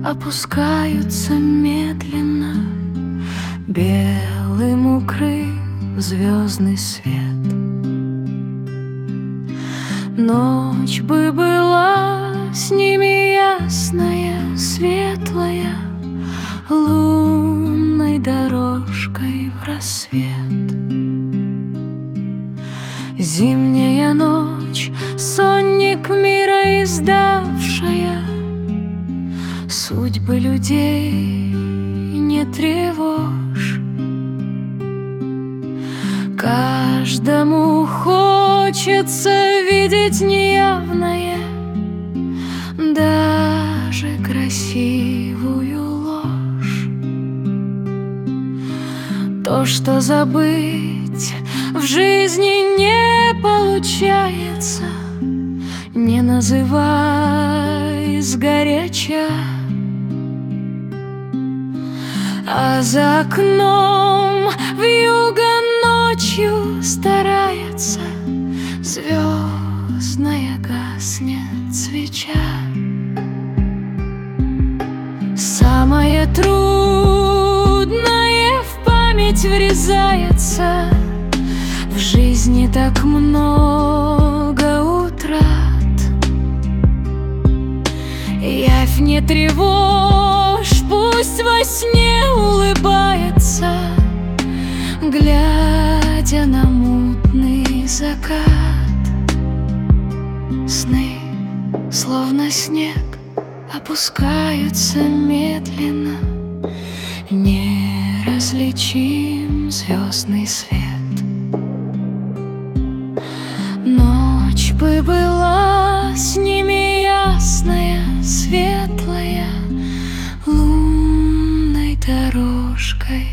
опускаются медленно, белым укрыв звездный свет. Ночь бы была с ними ясная, светлая, лунной дорожкой в рассвет. Зимняя ночь, сонник мира издавшая, судьбы людей не тревожь. Каждому хочется видеть неявное, даже красивую ложь. То, что забыть в жизни не получается, не называй сгоряча. А за окном вьюга ночью старается, звездная гаснет свеча. Самое трудное в память врезается, в жизни так много утрат. Явь не тревожь, пусть во сне улыбается, глядя на мутный закат. Сны, словно снег, опускаются медленно, неразличим звездный свет. Ночь бы была с ними ясная, светлая, лунной дорожкой